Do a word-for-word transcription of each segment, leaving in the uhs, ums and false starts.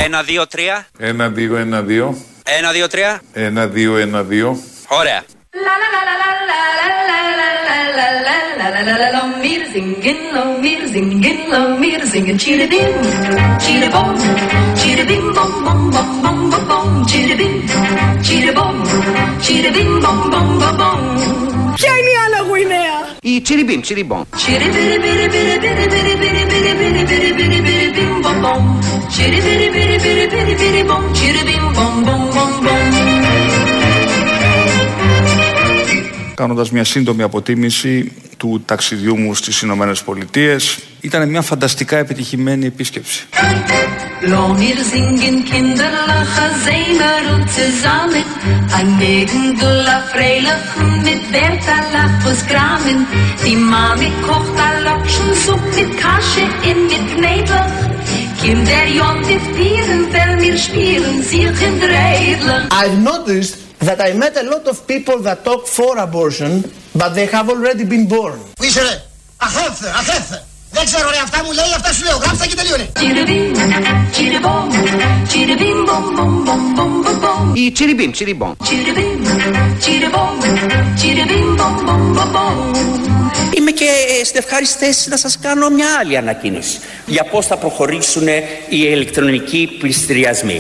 Ένα, δύο, τρία. Ένα, δύο, ένα, δύο. Ένα, δύο, τρία. Ένα, δύο, ένα, δύο. Ωραία. Ποια είναι η άλλα Γουινέα? Η τσιριμπίμ, τσιριμπόμ. Κάνοντας μια σύντομη αποτίμηση του ταξιδιού μου στις Ηνωμένες Πολιτείες, ήταν μια φανταστικά επιτυχημένη επίσκεψη. I've noticed that I met a lot of people that talk for abortion, but they have already been born. Είσαι ρε, αχέφθε, αχέφθε. Δεν ξέρω ρε, αυτά μου λέει, αυτά σου λέω. Γράψτε και τελείωνε. Η τσιριμπίμ, τσιριμπόμ. Είμαι και στην ευχάριστη θέση να σας κάνω μια άλλη ανακοίνωση για πώς θα προχωρήσουν οι ηλεκτρονικοί πληστηριασμοί.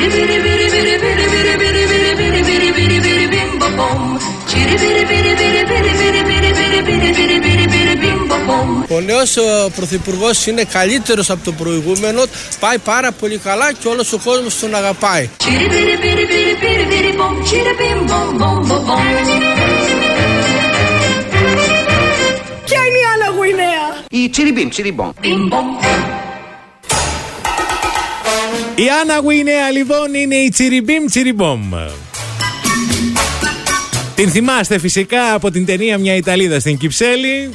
Ο νέος πρωθυπουργός είναι καλύτερος από τον προηγούμενο, πάει πάρα πολύ καλά και όλος ο κόσμος τον αγαπάει. Ποια είναι η άλλα Γουινέα? Η τσιριμπίμ, τσιριμπόμ. Η Άννα Γουινέα λοιπόν είναι η τσιριμπίμ τσιριμπόμ. Την θυμάστε φυσικά από την ταινία «Μια Ιταλίδα στην Κυψέλη»,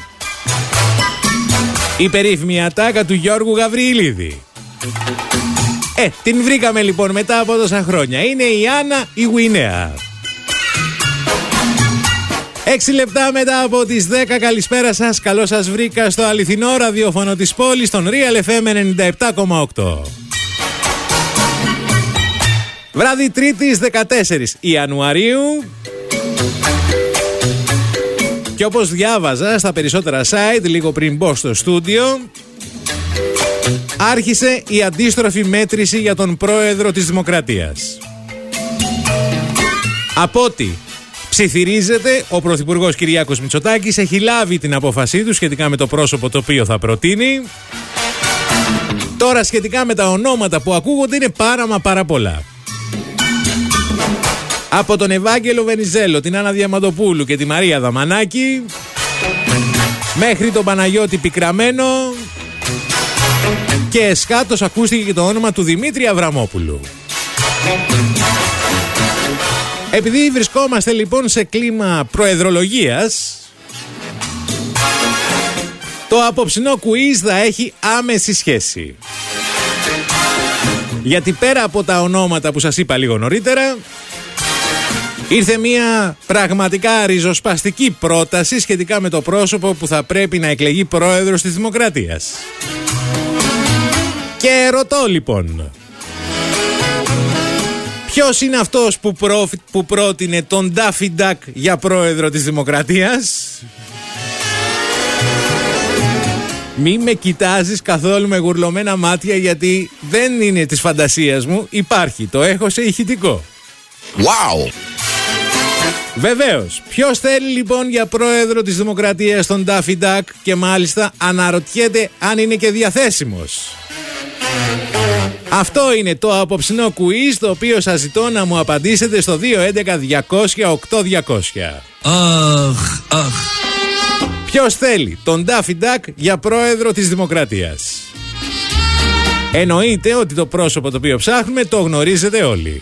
η περίφημη ατάκα του Γιώργου Γαβριηλίδη. Ε, την βρήκαμε λοιπόν μετά από τόσα χρόνια. Είναι η Άννα η Γουινέα. Έξι λεπτά μετά από τις δέκα, καλησπέρα σας. Καλώς σας βρήκα στο αληθινό ραδιόφωνο της πόλης, τον Real εφ εμ ενενήντα επτά κόμμα οκτώ. Βράδυ Τρίτης δεκατέσσερις Ιανουαρίου. Και όπως διάβαζα στα περισσότερα site λίγο πριν μπω στο στούντιο, άρχισε η αντίστροφη μέτρηση για τον πρόεδρο της Δημοκρατίας. Από ό,τι ψιθυρίζεται, ο πρωθυπουργός Κυριάκος Μητσοτάκης έχει λάβει την απόφασή του σχετικά με το πρόσωπο το οποίο θα προτείνει. Τώρα σχετικά με τα ονόματα που ακούγονται είναι πάρα μα πάρα πολλά. Από τον Ευάγγελο Βενιζέλο, την Άννα Διαμαντοπούλου και τη Μαρία Δαμανάκη, μέχρι τον Παναγιώτη Πικραμένο, και εσχάτως ακούστηκε και το όνομα του Δημήτρη Αβραμόπουλου. Επειδή βρισκόμαστε λοιπόν σε κλίμα προεδρολογίας, το απόψινό quiz θα έχει άμεση σχέση. Γιατί πέρα από τα ονόματα που σας είπα λίγο νωρίτερα, ήρθε μια πραγματικά ριζοσπαστική πρόταση σχετικά με το πρόσωπο που θα πρέπει να εκλεγεί πρόεδρος της Δημοκρατίας. Και ρωτώ λοιπόν, ποιος είναι αυτός που, προ... που πρότεινε τον Ντάφι Ντακ για πρόεδρο της Δημοκρατίας? Μη με κοιτάζεις καθόλου με γουρλωμένα μάτια, γιατί δεν είναι της φαντασίας μου, υπάρχει, το έχω σε ηχητικό. Wow! Βεβαίως, ποιος θέλει λοιπόν για πρόεδρο της Δημοκρατίας τον Ντάφι Ντακ, και μάλιστα αναρωτιέται αν είναι και διαθέσιμος? Αυτό είναι το απόψινό quiz, το οποίο σας ζητώ να μου απαντήσετε στο δύο έντεκα διακόσια οκτώ διακόσια. Αχ, αχ. Ποιος θέλει τον Ντάφι Ντακ για πρόεδρο της Δημοκρατίας? Εννοείται ότι το πρόσωπο το οποίο ψάχνουμε το γνωρίζετε όλοι.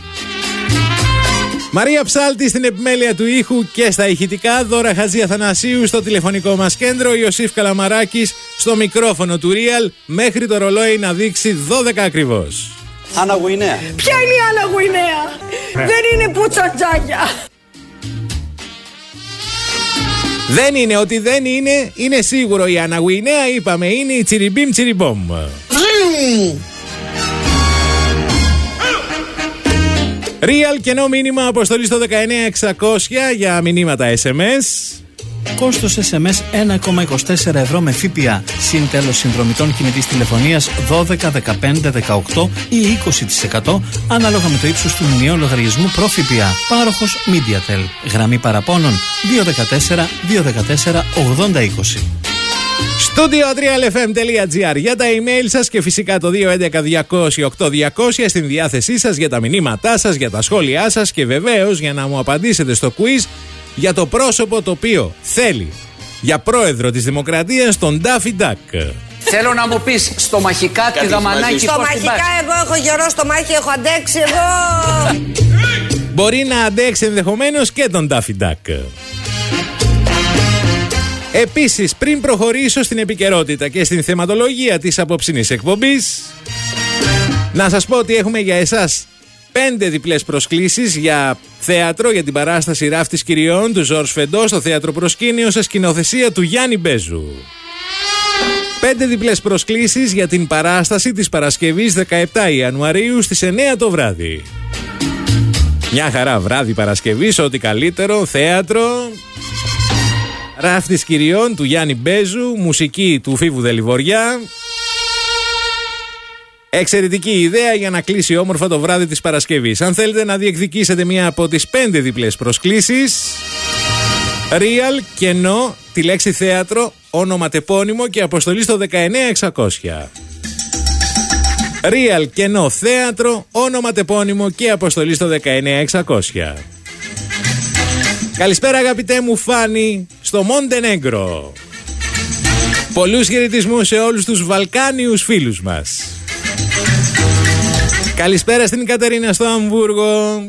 Μαρία Ψάλτη στην επιμέλεια του ήχου και στα ηχητικά, Δώρα Χατζη Αθανασίου στο τηλεφωνικό μας κέντρο, Ιωσήφ Καλαμαράκης στο μικρόφωνο του Real, μέχρι το ρολόι να δείξει δώδεκα ακριβώς. Άννα Γουινέα. Ποια είναι η Άννα Γουινέα? Δεν είναι πουτσατζάκια. Δεν είναι, ότι δεν είναι, είναι σίγουρο. Η Άννα Γουινέα είπαμε είναι η τσιριμπίμ τσιριμπόμ. Real κενό μήνυμα αποστολή στο δεκαεννιά εξακόσια για μηνύματα ες εμ ες. Κόστος ες εμ ες ένα κόμμα είκοσι τέσσερα ευρώ με ΦΠΑ. Συν τέλος συνδρομητών κινητής τηλεφωνίας δώδεκα, δεκαπέντε, δεκαοκτώ ή είκοσι τοις εκατό ανάλογα με το ύψος του μηνιαίου λογαριασμού προ ΦΠΑ. Πάροχος MediaTel. Γραμμή παραπώνων δύο ένα τέσσερα, δύο ένα τέσσερα, ογδόντα είκοσι. Studio τρία ελ εφ εμ τελεία τζι άρ για τα email σας και φυσικά το δύο έντεκα διακόσια οκτώ διακόσια στην διάθεσή σας για τα μηνύματά σας, για τα σχόλιά σας και βεβαίως για να μου απαντήσετε στο quiz για το πρόσωπο το οποίο θέλει για πρόεδρο της Δημοκρατίας τον Ντάφι Ντακ. Θέλω να μου πεις στομαχικά τη Δαμανάκη. Στομαχικά εγώ έχω γερό στομάχι, έχω αντέξει εγώ. Μπορεί να αντέξει ενδεχομένως και τον Ντάφι Ντακ. Επίσης, πριν προχωρήσω στην επικαιρότητα και στην θεματολογία της απόψινής εκπομπής, να σας πω ότι έχουμε για εσάς πέντε διπλές προσκλήσεις για θέατρο για την παράσταση Ράφτης Κυριών του Ζορς Φεντό στο Θέατρο Προσκήνιο σε σκηνοθεσία του Γιάννη Μπέζου. Πέντε διπλές προσκλήσεις για την παράσταση της Παρασκευής δεκαεπτά Ιανουαρίου στις εννιά το βράδυ. Μια χαρά βράδυ Παρασκευής, ό,τι καλύτερο, θέατρο. Ράφτης Κυριών του Γιάννη Μπέζου, μουσική του Φίβου Δελιβοριά. Εξαιρετική ιδέα για να κλείσει όμορφα το βράδυ της Παρασκευής. Αν θέλετε να διεκδικήσετε μία από τις πέντε διπλές προσκλήσεις, Real, κενό, τη λέξη θέατρο, ονοματεπώνυμο και αποστολή στο δεκαεννιά εξακόσια. Real, κενό, θέατρο, ονοματεπώνυμο και αποστολή στο δεκαεννιά εξακόσια. Καλησπέρα αγαπητέ μου Φάνη στο Μοντενέγκρο. Πολλούς χαιρετισμούς σε όλους τους Βαλκάνιους φίλους μας. Καλησπέρα στην Κατερίνα στο Αμβούργο.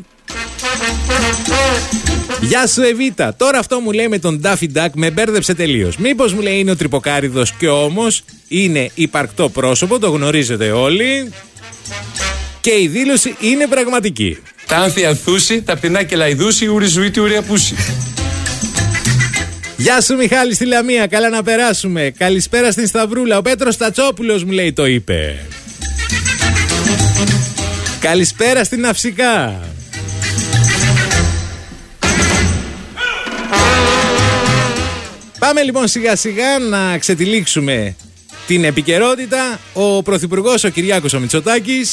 Γεια σου Εβίτα. Τώρα αυτό μου λέει με τον Ντάφι Ντακ με μπέρδεψε τελείως. Μήπως μου λέει είναι ο Τρυποκάριδος και όμως είναι υπαρκτό πρόσωπο, το γνωρίζετε όλοι. Και η δήλωση είναι πραγματική. Τα άνθη ανθούση, τα πεινά και λαϊδούση, ούρι ζουίτη, ούρι απούση. Γεια σου Μιχάλη στη Λαμία, καλά να περάσουμε. Καλησπέρα στην Σταυρούλα, ο Πέτρος Τατσόπουλος μου λέει το είπε. Καλησπέρα στην Αυσικά. Πάμε λοιπόν σιγά σιγά να ξετυλίξουμε την επικαιρότητα. Ο Πρωθυπουργός ο Κυριάκος ο Μητσοτάκης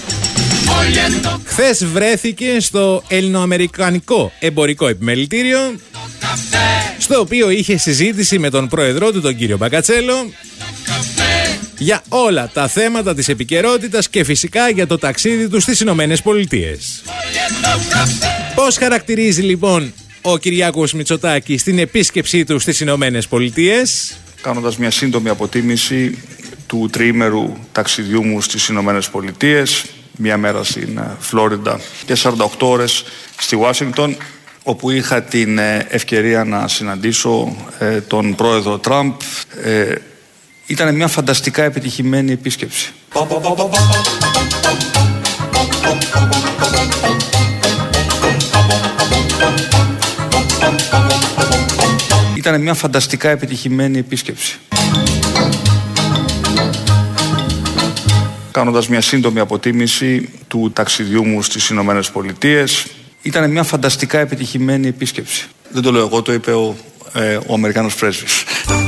χθες βρέθηκε στο ελληνοαμερικανικό εμπορικό επιμελητήριο, στο οποίο είχε συζήτηση με τον πρόεδρό του τον κύριο Μπακατσέλο για όλα τα θέματα της επικαιρότητας και φυσικά για το ταξίδι του στις Ηνωμένες Πολιτείες. Πώς χαρακτηρίζει λοιπόν ο Κυριάκος Μητσοτάκης την επίσκεψή του στις Ηνωμένες Πολιτείες? Κάνοντας μια σύντομη αποτίμηση του τριήμερου ταξιδιού μου στις Ηνωμένες Πολιτείες, μια μέρα στην Φλόριντα και σαράντα οκτώ ώρες στη Ουάσιγκτον, όπου είχα την ευκαιρία να συναντήσω ε, τον πρόεδρο Τραμπ. Ε, ήταν μια φανταστικά επιτυχημένη επίσκεψη. Ήταν μια φανταστικά επιτυχημένη επίσκεψη. Κάνοντας μια σύντομη αποτίμηση του ταξιδιού μου στις Ηνωμένες Πολιτείες, ήταν μια φανταστικά επιτυχημένη επίσκεψη. Δεν το λέω εγώ, το είπε ο, ε, ο Αμερικάνος πρέσβης.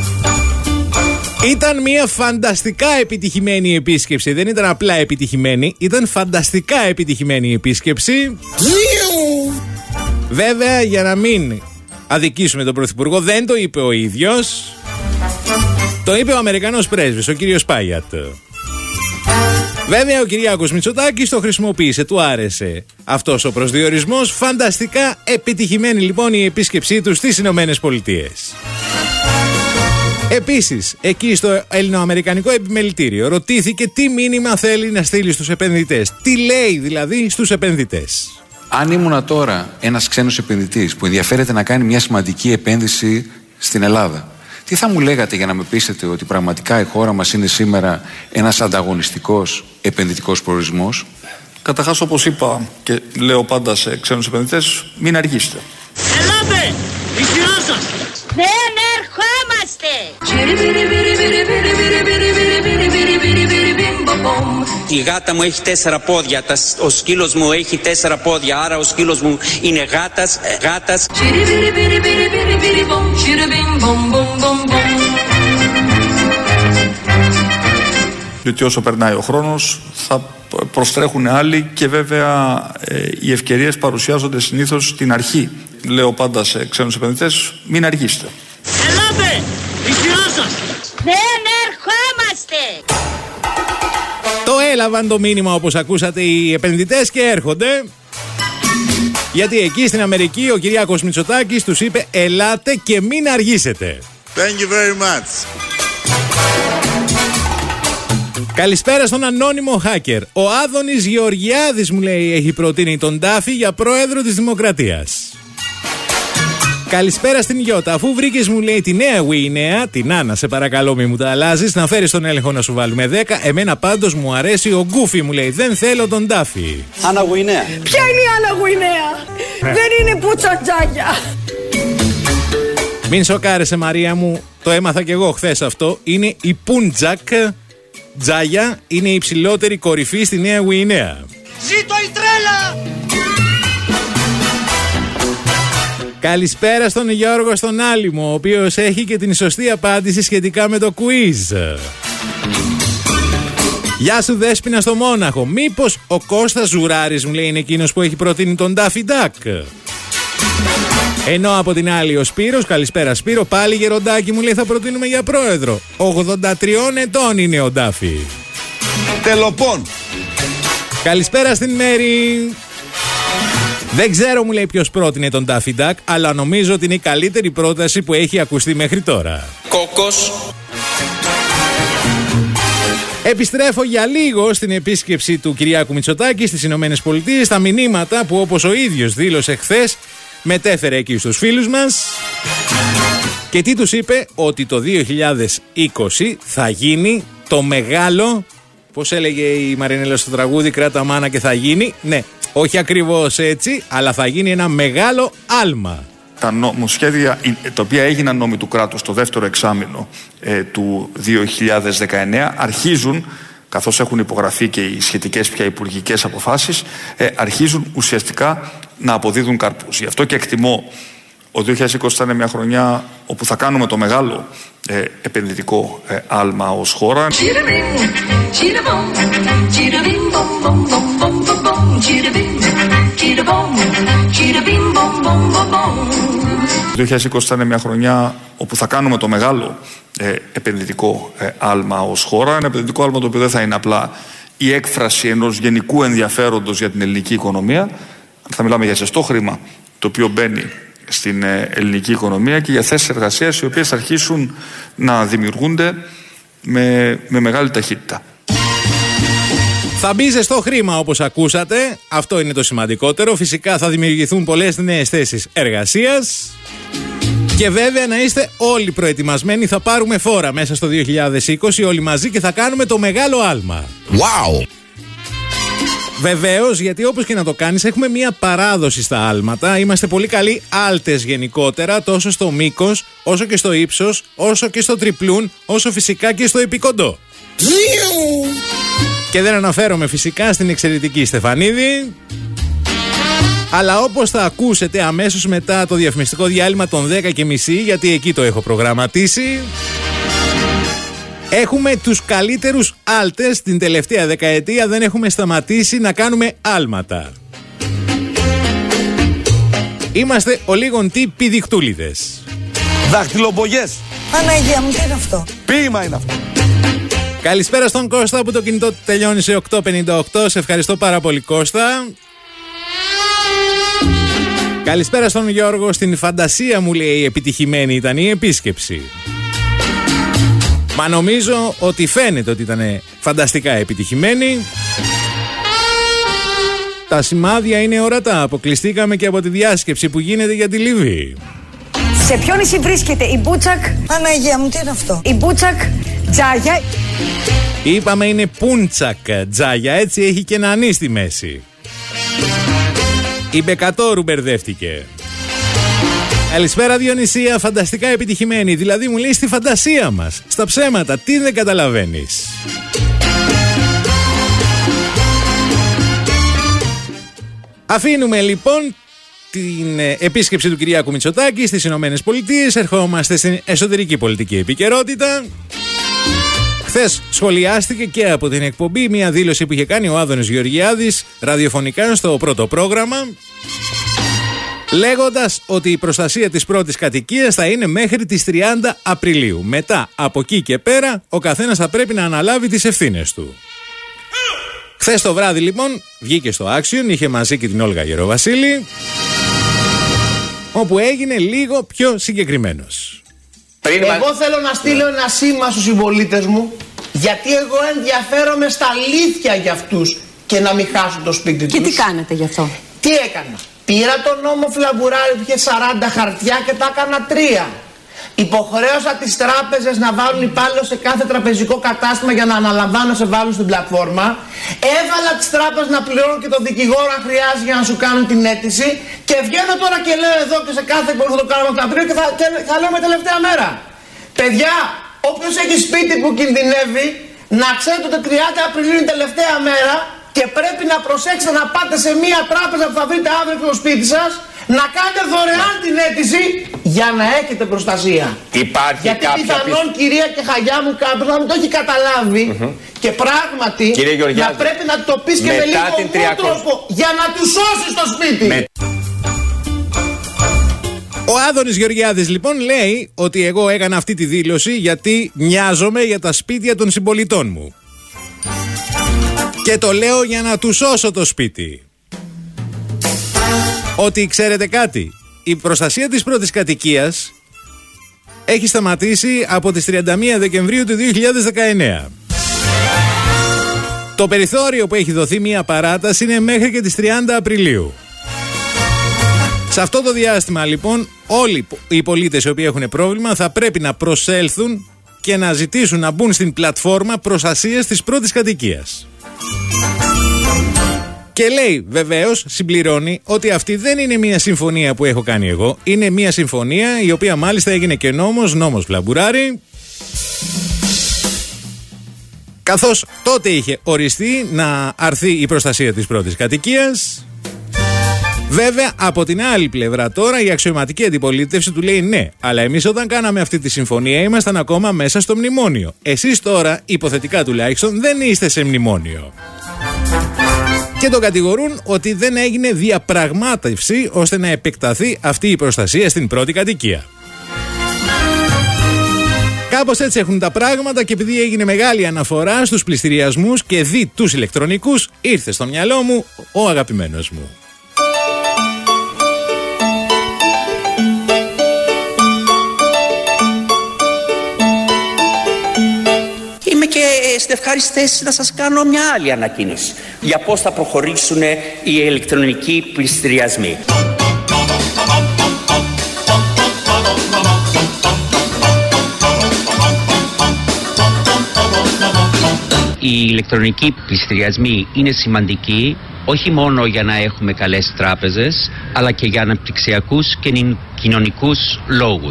Ήταν μια φανταστικά επιτυχημένη επίσκεψη. Δεν ήταν απλά επιτυχημένη, ήταν φανταστικά επιτυχημένη επίσκεψη. Βέβαια, για να μην αδικήσουμε τον Πρωθυπουργό, δεν το είπε ο ίδιος. Το είπε ο Αμερικανός πρέσβης, ο κύριος Πάγιατ. Βέβαια ο Κυριάκος Μητσοτάκης το χρησιμοποίησε, του άρεσε αυτός ο προσδιορισμός. Φανταστικά επιτυχημένη λοιπόν η επίσκεψή του στις Ηνωμένες Πολιτείες. Επίσης, εκεί στο ελληνοαμερικανικό επιμελητήριο ρωτήθηκε τι μήνυμα θέλει να στείλει στους επενδυτές. Τι λέει δηλαδή στους επενδυτές. Αν ήμουνα τώρα ένας ξένος επενδυτής που ενδιαφέρεται να κάνει μια σημαντική επένδυση στην Ελλάδα, τι θα μου λέγατε για να με πείσετε ότι πραγματικά η χώρα μας είναι σήμερα ένας ανταγωνιστικός επενδυτικός προορισμός? Καταρχάς, όπως είπα και λέω πάντα σε ξένους επενδυτές, μην αργήσετε. Ελάτε! Η σειρά σας! Δεν ερχόμαστε! Η γάτα μου έχει τέσσερα πόδια, ο σκύλος μου έχει τέσσερα πόδια, άρα ο σκύλος μου είναι γάτας, γάτας. Διότι όσο περνάει ο χρόνος θα προστρέχουν άλλοι και βέβαια ε, οι ευκαιρίες παρουσιάζονται συνήθως στην αρχή. Λέω πάντα σε ξένους επενδυτές, μην αργήσετε. Ελάτε! Η σειρά σας! Δεν ερχόμαστε! Το έλαβαν το μήνυμα, όπως ακούσατε, οι επενδυτές και έρχονται. Γιατί εκεί στην Αμερική ο Κυριάκος Μητσοτάκης τους είπε ελάτε και μην αργήσετε. Thank you very much. Καλησπέρα στον ανώνυμο hacker. Ο Άδωνης Γεωργιάδης, μου λέει, έχει προτείνει τον Τάφη για πρόεδρο της Δημοκρατίας. Καλησπέρα στην Γιώτα. Αφού βρήκες, μου λέει, τη νέα Γουινέα, την Άννα, σε παρακαλώ μη μου τα αλλάζεις, να φέρεις τον έλεγχο να σου βάλουμε δέκα. Εμένα πάντως μου αρέσει ο Γκούφι, μου λέει, δεν θέλω τον Τάφη. Άννα Γουινέα. Ποια είναι η Άννα Γουινέα? Δεν είναι πούτσα τζάγια. Μην σοκάρεσαι, Μαρία μου, το έμαθα κι εγώ χθες αυτό. Είναι η Πούντζακ Τζάγια, είναι η υψηλότερη κορυφή στη Νέα Γουινέα. Ζήτω η τρέλα! Καλησπέρα στον Γιώργο στον Άλυμο, ο οποίος έχει και την σωστή απάντηση σχετικά με το quiz. Γεια σου Δέσποινα στο Μόναχο. Μήπως ο Κώστας Ζουράρης, μου λέει, είναι εκείνος που έχει προτείνει τον Ντάφι Ντάκ? Ενώ από την άλλη ο Σπύρος, καλησπέρα Σπύρο, πάλι γεροντάκι, μου λέει, θα προτείνουμε για πρόεδρο. ογδόντα τριών ετών είναι ο Ντάφι. Τελοπών. Καλησπέρα στην Μέρη. Δεν ξέρω, μου λέει, ποιος πρότεινε τον Ντάφι Ντάκ, αλλά νομίζω ότι είναι η καλύτερη πρόταση που έχει ακουστεί μέχρι τώρα. Κόκος. Επιστρέφω για λίγο στην επίσκεψη του Κυριάκου Μητσοτάκη στις Ηνωμένες Πολιτείες. Τα μηνύματα που, όπως ο ίδιος δήλωσε χθες, μετέφερε εκεί στους φίλους μας. Και τι τους είπε? Ότι το δύο χιλιάδες είκοσι θα γίνει το μεγάλο, πώς έλεγε η Μαρινέλα στο τραγούδι, κράτα μάνα και θα γίνει. Ναι, όχι ακριβώς έτσι, αλλά θα γίνει ένα μεγάλο άλμα. Τα νομοσχέδια τα οποία έγιναν νόμοι του κράτους το δεύτερο εξάμηνο ε, του δύο χιλιάδες δεκαεννέα αρχίζουν, καθώς έχουν υπογραφεί και οι σχετικές πια υπουργικές αποφάσεις, ε, αρχίζουν ουσιαστικά να αποδίδουν καρπούς. Γι' αυτό και εκτιμώ ο δύο χιλιάδες είκοσι θα είναι μια χρονιά όπου θα κάνουμε το μεγάλο ε, επενδυτικό ε, άλμα ως χώρα. Το δύο χιλιάδες είκοσι θα είναι μια χρονιά όπου θα κάνουμε το μεγάλο ε, επενδυτικό ε, άλμα ως χώρα. Ένα επενδυτικό άλμα το οποίο δεν θα είναι απλά η έκφραση ενός γενικού ενδιαφέροντος για την ελληνική οικονομία. Θα μιλάμε για ζεστό χρήμα το οποίο μπαίνει στην ε, ελληνική οικονομία και για θέσεις εργασίας οι οποίες θα αρχίσουν να δημιουργούνται με, με μεγάλη ταχύτητα. Θα μπει ζεστό χρήμα, όπως ακούσατε. Αυτό είναι το σημαντικότερο. Φυσικά θα δημιουργηθούν πολλές νέες θέσεις εργασίας. Και βέβαια να είστε όλοι προετοιμασμένοι. Θα πάρουμε φόρα μέσα στο δύο χιλιάδες είκοσι όλοι μαζί και θα κάνουμε το μεγάλο άλμα. Wow! Βεβαίως, γιατί όπως και να το κάνεις, έχουμε μία παράδοση στα άλματα. Είμαστε πολύ καλοί άλτες γενικότερα, τόσο στο μήκος, όσο και στο ύψος, όσο και στο τριπλούν, όσο φυσικά και στο επικοντό. Και δεν αναφέρομαι φυσικά στην εξαιρετική Στεφανίδη. Αλλά όπως θα ακούσετε αμέσως μετά το διαφημιστικό διάλειμμα των δέκα και μισή, γιατί εκεί το έχω προγραμματίσει, έχουμε τους καλύτερους άλτες. Την τελευταία δεκαετία δεν έχουμε σταματήσει να κάνουμε άλματα. Είμαστε ο λίγον τι πηδικτούλιδες. Δαχτυλομπογιές. Παναγία μου, τι είναι αυτό? Ποίημα είναι αυτό. Καλησπέρα στον Κώστα που το κινητό του τελειώνει σε οκτώ πενήντα οκτώ. Σε ευχαριστώ πάρα πολύ, Κώστα. Καλησπέρα στον Γιώργο. Στην φαντασία, μου λέει, επιτυχημένη ήταν η επίσκεψη. Μα νομίζω ότι φαίνεται ότι ήταν φανταστικά επιτυχημένη. Τα σημάδια είναι ορατά. Αποκλειστήκαμε και από τη διάσκεψη που γίνεται για τη Λιβύη. Σε ποιο νησί βρίσκεται η Μπούτσακ? Παναγία μου, τι είναι αυτό? Η Μπούτσακ Τζάγια. Είπαμε είναι Πούντσακ Τζάγια, έτσι έχει και ένα ανή στη μέση. Η Μπεκατόρου μπερδεύτηκε. Καλησπέρα Διονυσία, φανταστικά επιτυχημένη. Δηλαδή μου λέει στη φαντασία μας. Στα ψέματα, τι δεν καταλαβαίνεις? Αφήνουμε λοιπόν την επίσκεψη του Κυριάκου Μητσοτάκη στις Ηνωμένες Πολιτείες. Ερχόμαστε στην εσωτερική πολιτική επικαιρότητα. Χθες σχολιάστηκε και από την εκπομπή μια δήλωση που είχε κάνει ο Άδωνης Γεωργιάδης ραδιοφωνικά στο πρώτο πρόγραμμα, λέγοντας ότι η προστασία της πρώτης κατοικίας θα είναι μέχρι τις τριάντα Απριλίου. Μετά από εκεί και πέρα ο καθένας θα πρέπει να αναλάβει τις ευθύνες του. Χθες το βράδυ λοιπόν βγήκε στο Action, είχε μαζί και την Όλγα Γεροβασίλη, όπου έγινε λίγο πιο συγκεκριμένος. Εγώ θέλω να στείλω ένα σήμα στους συμπολίτες μου, γιατί εγώ ενδιαφέρομαι στα αλήθεια για αυτούς και να μην χάσουν το σπίτι τους. Και τι κάνετε γι' αυτό? Τι έκανα? Πήρα τον νόμο Φλαμπουράρη που είχε σαράντα χαρτιά και τα έκανα τρία. Υποχρέωσα τις τράπεζες να βάλουν υπάλληλο σε κάθε τραπεζικό κατάστημα για να αναλαμβάνω σε βάλουν στην πλατφόρμα. Έβαλα τις τράπεζες να πληρώνουν και τον δικηγόρο αν χρειάζεται για να σου κάνουν την αίτηση. Και βγαίνω τώρα και λέω εδώ και σε κάθε εκπομπή θα το κάνω τον Απρίλιο και θα, και θα λέω με τελευταία μέρα. Παιδιά, όποιος έχει σπίτι που κινδυνεύει, να ξέρετε ότι τριάντα Απριλίου είναι η τελευταία μέρα και πρέπει να προσέξετε να πάτε σε μια τράπεζα που θα βρείτε αύριο στο σπίτι σας, να κάνετε δωρεάν την αίτηση για να έχετε προστασία. Υπάρχει γιατί κάποια πιθανόν πι... κυρία και χαγιά μου κάποιος να μην το έχει καταλάβει mm-hmm. και πράγματι να πρέπει να το πεις και με λίγο τριακόσια... τρόπο για να του σώσεις το σπίτι. Με... Ο Άδωνης Γεωργιάδης λοιπόν λέει ότι εγώ έκανα αυτή τη δήλωση γιατί νοιάζομαι για τα σπίτια των συμπολιτών μου. Και το λέω για να του σώσω το σπίτι. Ότι ξέρετε κάτι, η προστασία της πρώτης κατοικίας έχει σταματήσει από τις τριάντα μία Δεκεμβρίου του δύο χιλιάδες δεκαεννέα. Το περιθώριο που έχει δοθεί μια παράταση είναι μέχρι και τις τριάντα Απριλίου. Σε αυτό το διάστημα λοιπόν όλοι οι πολίτες οι οποίοι έχουν πρόβλημα θα πρέπει να προσέλθουν και να ζητήσουν να μπουν στην πλατφόρμα προστασίας της πρώτης κατοικίας. Και λέει βεβαίως, συμπληρώνει, ότι αυτή δεν είναι μια συμφωνία που έχω κάνει εγώ. Είναι μια συμφωνία η οποία μάλιστα έγινε και νόμος, νόμος Φλαμπουράρη, καθώς τότε είχε οριστεί να αρθεί η προστασία της πρώτης κατοικίας. Βέβαια, από την άλλη πλευρά τώρα η αξιωματική αντιπολίτευση του λέει ναι, αλλά εμείς όταν κάναμε αυτή τη συμφωνία ήμασταν ακόμα μέσα στο μνημόνιο. Εσείς τώρα, υποθετικά τουλάχιστον, δεν είστε σε μνημόνιο. Και τον κατηγορούν ότι δεν έγινε διαπραγμάτευση ώστε να επεκταθεί αυτή η προστασία στην πρώτη κατοικία. Κάπως έτσι έχουν τα πράγματα και επειδή έγινε μεγάλη αναφορά στους πληστηριασμούς και δι τους ηλεκτρονικούς, ήρθε στο μυαλό μου ο αγαπημένος μου. Είμαι και στην ευχάριστη θέση να σας κάνω μια άλλη ανακοίνωση για πώς θα προχωρήσουν οι ηλεκτρονικοί πληστηριασμοί. Οι ηλεκτρονικοί πληστηριασμοί είναι σημαντικοί όχι μόνο για να έχουμε καλές τράπεζες, αλλά και για αναπτυξιακούς και κοινωνικούς λόγους.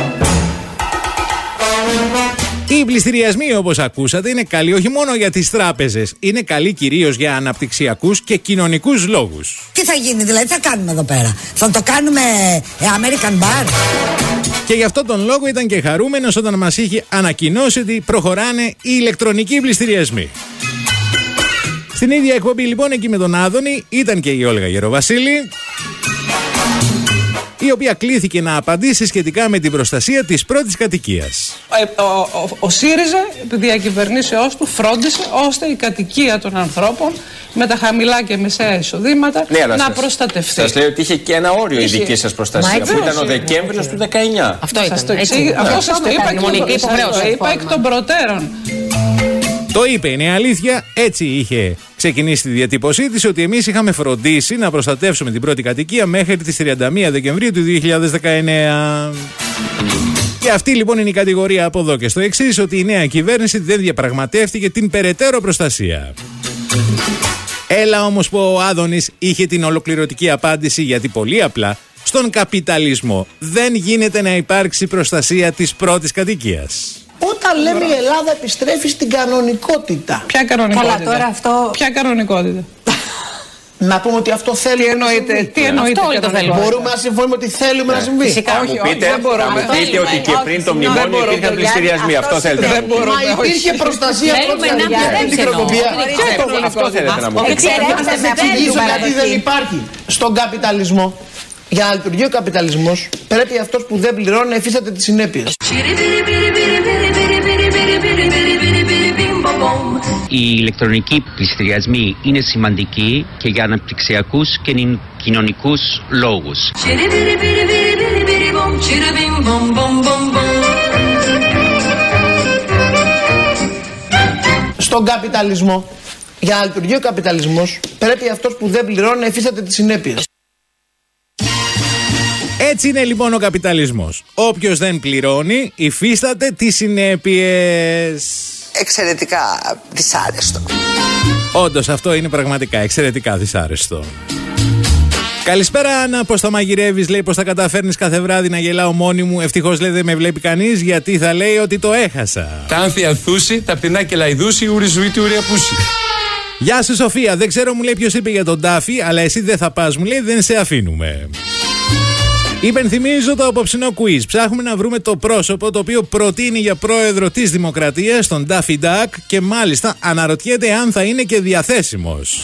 Οι πληστηριασμοί, όπως ακούσατε, είναι καλοί όχι μόνο για τις τράπεζες, είναι καλοί κυρίως για αναπτυξιακούς και κοινωνικούς λόγους. Τι θα γίνει, δηλαδή, θα κάνουμε εδώ πέρα? Θα το κάνουμε American Bar? Και γι' αυτό τον λόγο ήταν και χαρούμενος όταν μας είχε ανακοινώσει ότι προχωράνε οι ηλεκτρονικοί πληστηριασμοί. Στην ίδια εκπομπή λοιπόν εκεί με τον Άδωνη ήταν και η Όλγα Γεροβασίλη, η οποία κλήθηκε να απαντήσει σχετικά με την προστασία της πρώτης κατοικίας. Ο, ο, ο, ο ΣΥΡΙΖΑ, τη διακυβερνήσεώς του, φρόντισε ώστε η κατοικία των ανθρώπων με τα χαμηλά και μεσαία εισοδήματα ναι, να σας, προστατευτεί. Σας λέει ότι είχε και ένα όριο είχε... η δική σας προστασία, που ήταν ο Δεκέμβριος του δεκαεννιά. Αυτό ήταν. Το, έτσι, αυτό σας το είπα, και το είπα εκ των προτέρων. Το είπε, είναι αλήθεια, έτσι είχε ξεκινήσει τη διατύπωσή της, ότι εμείς είχαμε φροντίσει να προστατεύσουμε την πρώτη κατοικία μέχρι τις τριάντα μία Δεκεμβρίου του δύο χιλιάδες δεκαεννέα. Και αυτή λοιπόν είναι η κατηγορία από εδώ και στο εξής, ότι η νέα κυβέρνηση δεν διαπραγματεύτηκε την περαιτέρω προστασία. Έλα όμως που ο Άδωνης είχε την ολοκληρωτική απάντηση, γιατί πολύ απλά στον καπιταλισμό δεν γίνεται να υπάρξει προστασία της πρώτης κατοικίας. Όταν λέμε η Ελλάδα επιστρέφει στην κανονικότητα. Ποια κανονικότητα? Καλά, τώρα αυτό... Ποια κανονικότητα? Να πούμε ότι αυτό θέλουμε. Τι εννοείται, να συμβεί. τι εννοείται Αυτό το θέλουμε. Μπορούμε να συμφωνούμε ότι θέλουμε ναι. να συμβεί. Φυσικά, όχι, μου πείτε, δεν μπορούμε. μου πείτε ότι και πριν το μνημόνιο υπήρχαν πληστηριασμοί. Αυτό θέλετε. Δεν μπορούμε. Μα υπήρχε προστασία πρώτη μικροκοπία. Αυτό θέλετε να μου πείτε. Θα σα εξηγήσω γιατί δεν υπάρχει. Στον καπιταλισμό, για να λειτουργεί ο καπιταλισμός, πρέπει αυτός που δεν πληρώνει να υφίσταται τις συνέπειες. Οι ηλεκτρονικοί πληστηριασμοί είναι σημαντικοί και για αναπτυξιακούς και κοινωνικούς λόγους. Στον καπιταλισμό, για να λειτουργεί ο καπιταλισμός, πρέπει αυτός που δεν πληρώνει να υφίσταται τις συνέπειες. Έτσι είναι λοιπόν ο καπιταλισμός. Όποιος δεν πληρώνει, υφίσταται τις συνέπειες. Εξαιρετικά δυσάρεστο. Όντως αυτό είναι πραγματικά εξαιρετικά δυσάρεστο. Καλησπέρα Άννα, πώς θα μαγειρεύεις, λέει, πώς θα καταφέρνεις κάθε βράδυ να γελάω μόνη μου. Ευτυχώς λέει δεν με βλέπει κανείς γιατί θα λέει ότι το έχασα. Τα άνθη ανθούση, τα πτηνά και λαϊδούση, ούρι ζουίτη, ούρι απούση. Γεια σου Σοφία, δεν ξέρω μου λέει ποιος είπε για τον Τάφη, αλλά εσύ δεν θα πας μου λέει, δεν σε αφήνουμε. Υπενθυμίζω το απόψινό quiz. Ψάχνουμε να βρούμε το πρόσωπο το οποίο προτείνει για πρόεδρο της Δημοκρατίας τον Daffy Duck και μάλιστα αναρωτιέται αν θα είναι και διαθέσιμος.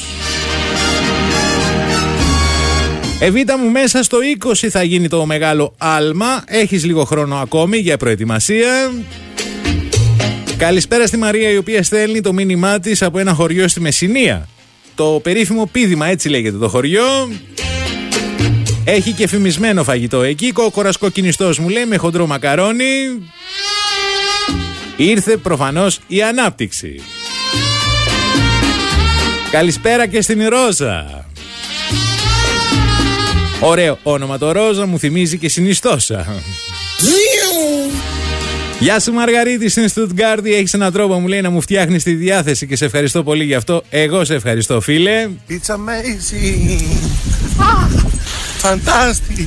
Εβίτα μου, μέσα στο είκοσι θα γίνει το μεγάλο άλμα. Έχεις λίγο χρόνο ακόμη για προετοιμασία. Καλησπέρα στη Μαρία, η οποία στέλνει το μήνυμά της από ένα χωριό στη Μεσσηνία. Το περίφημο Πίδημα, έτσι λέγεται το χωριό. Έχει και φημισμένο φαγητό εκεί. Κόκορας κοκκινιστός μου λέει με χοντρό μακαρόνι. Ήρθε προφανώς η ανάπτυξη. Καλησπέρα και στην Ρόζα. Ωραίο όνομα το Ρόζα, μου θυμίζει και συνιστόσα. Γεια σου Μαργαρίτη στην Στουτγκάρδη. Έχεις έναν τρόπο μου λέει να μου φτιάχνεις τη διάθεση και σε ευχαριστώ πολύ γι' αυτό. Εγώ σε ευχαριστώ φίλε. It's amazing. Fantastic.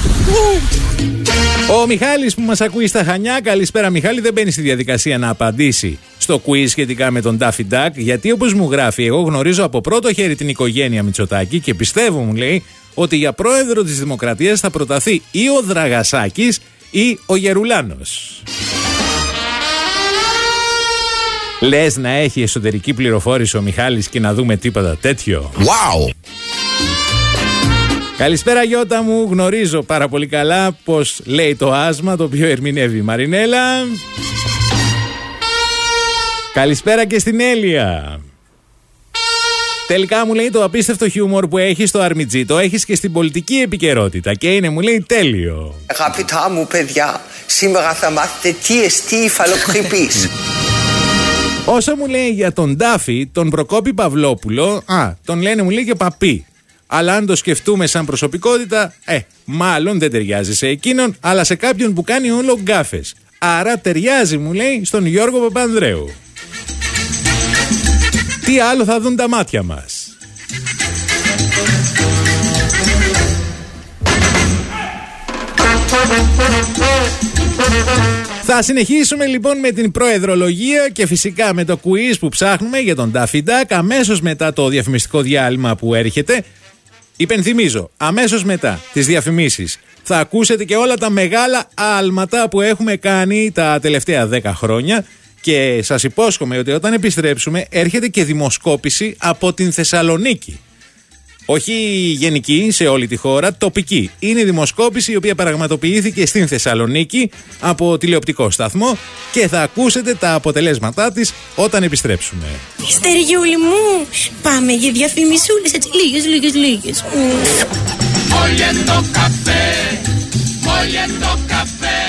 Ο Μιχάλης που μας ακούει στα Χανιά, καλησπέρα Μιχάλη, δεν μπαίνει στη διαδικασία να απαντήσει στο quiz σχετικά με τον Daffy Duck, γιατί όπως μου γράφει, εγώ γνωρίζω από πρώτο χέρι την οικογένεια Μητσοτάκη και πιστεύω μου λέει ότι για πρόεδρο της Δημοκρατίας θα προταθεί ή ο Δραγασάκης ή ο Γερουλάνος. Λες να έχει εσωτερική πληροφόρηση ο Μιχάλης και να δούμε τίποτα τέτοιο? Wow! Καλησπέρα Γιώτα μου, γνωρίζω πάρα πολύ καλά πως λέει το άσμα το οποίο ερμηνεύει η Μαρινέλα. Καλησπέρα και στην Έλια. Τελικά μου λέει το απίστευτο χιούμορ που έχεις στο Αρμιτζή το έχεις και στην πολιτική επικαιρότητα και είναι μου λέει τέλειο. Αγαπητά μου παιδιά, σήμερα θα μάθετε τι εστί υφαλοκρηπής. Όσο μου λέει για τον Ντάφη, τον Προκόπη Παυλόπουλο, α, τον λένε μου λέει και παπί. Αλλά αν το σκεφτούμε σαν προσωπικότητα, ε, μάλλον δεν ταιριάζει σε εκείνον, αλλά σε κάποιον που κάνει όλο γκάφες. Άρα ταιριάζει μου λέει στον Γιώργο Παπανδρέου. Τι άλλο θα δουν τα μάτια μας? Θα συνεχίσουμε λοιπόν με την προεδρολογία και φυσικά με το quiz που ψάχνουμε για τον Daffy Duck αμέσως μετά το διαφημιστικό διάλειμμα που έρχεται. Υπενθυμίζω, αμέσως μετά τις διαφημίσεις θα ακούσετε και όλα τα μεγάλα άλματα που έχουμε κάνει τα τελευταία δέκα χρόνια και σας υπόσχομαι ότι όταν επιστρέψουμε έρχεται και δημοσκόπηση από την Θεσσαλονίκη. Όχι γενική σε όλη τη χώρα, τοπική. Είναι η δημοσκόπηση η οποία πραγματοποιήθηκε στην Θεσσαλονίκη από τηλεοπτικό σταθμό και θα ακούσετε τα αποτελέσματά της όταν επιστρέψουμε. Στεριούλη μου, πάμε για διαφημισούλες έτσι λίγες, λίγες, λίγες. Μολιέντο καφέ, μολιέντο καφέ.